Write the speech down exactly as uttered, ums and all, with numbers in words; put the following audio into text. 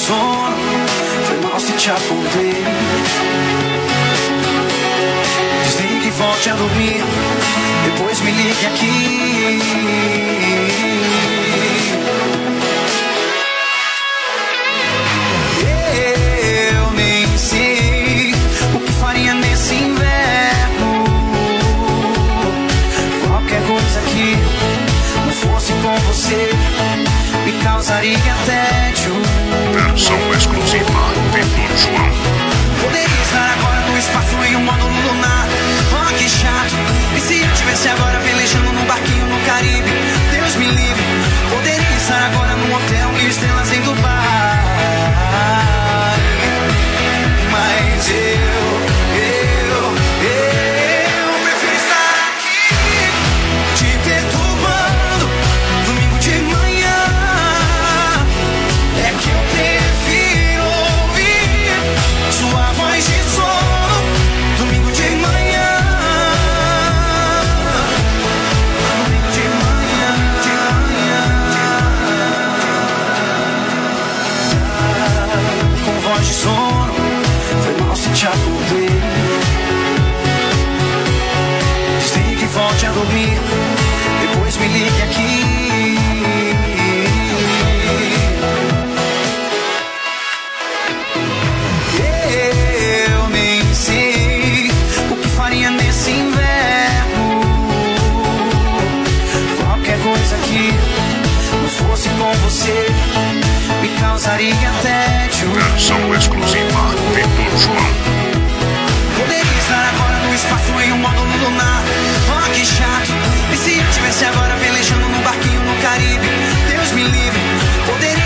sono, foi mal se te acordei. Desligue e volte a dormir, depois me ligue aqui. Eu nem sei o que faria nesse inverno. Qualquer coisa que não fosse com você me causaria tédio. Versão exclusiva Vitor João. Poderia estar agora no espaço em um módulo lunar. Oh, que chato. E se eu estivesse agora velejando num barquinho no Caribe? Deus me livre. Poderia estar agora num hotel mil estrelas em Dubai. Mas eu, eu, eu prefiro estar aqui te perturbando domingo de manhã. É que eu prefiro ouvir sua voz de sono domingo de manhã. Domingo de manhã, de manhã, de manhã. Com voz de sono, foi mal se te acordei. Desligue e volte a dormir, depois me ligue aqui. Eu nem sei o que faria nesse inverno. Qualquer coisa que não fosse com você me causaria tédio. Versão exclusiva Vitor João. Poderia estar agora no espaço em um módulo lunar. Oh, que chato. E se eu estivesse agora velejando num barquinho no Caribe? Deus me livre. Poderia